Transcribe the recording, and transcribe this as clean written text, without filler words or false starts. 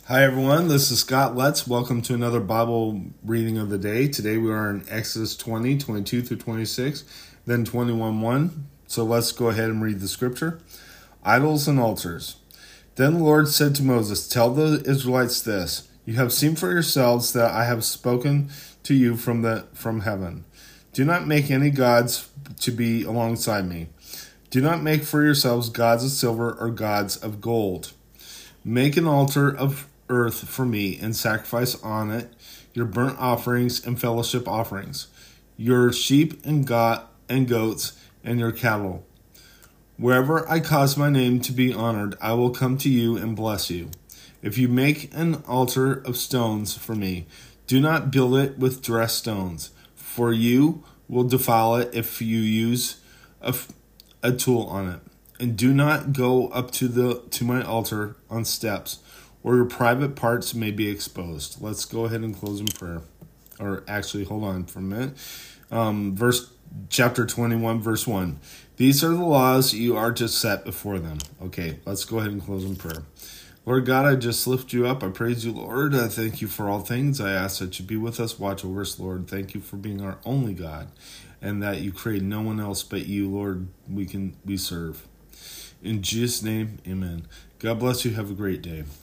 Hi everyone, this is Scott Letts. Welcome to another Bible reading of the day. Today we are in Exodus 20, 22 through 26, then 21:1. So let's go ahead and read the scripture. Idols and altars. Then the Lord said to Moses, "Tell the Israelites this, you have seen for yourselves that I have spoken to you from heaven. Do not make any gods to be alongside me. Do not make for yourselves gods of silver or gods of gold. Make an altar of earth for me and sacrifice on it your burnt offerings and fellowship offerings, your sheep and goats and your cattle. Wherever I cause my name to be honored, I will come to you and bless you. If you make an altar of stones for me, do not build it with dressed stones, for you will defile it if you use a tool on it. And do not go up to my altar on steps, or your private parts may be exposed." Let's go ahead and close in prayer. Or actually, hold on for a minute. Chapter 21, verse 1. These are the laws you are to set before them. Okay, let's go ahead and close in prayer. Lord God, I just lift you up. I praise you, Lord. I thank you for all things. I ask that you be with us, watch over us, Lord. Thank you for being our only God, and that you create no one else but you, Lord, we serve. In Jesus' name, amen. God bless you. Have a great day.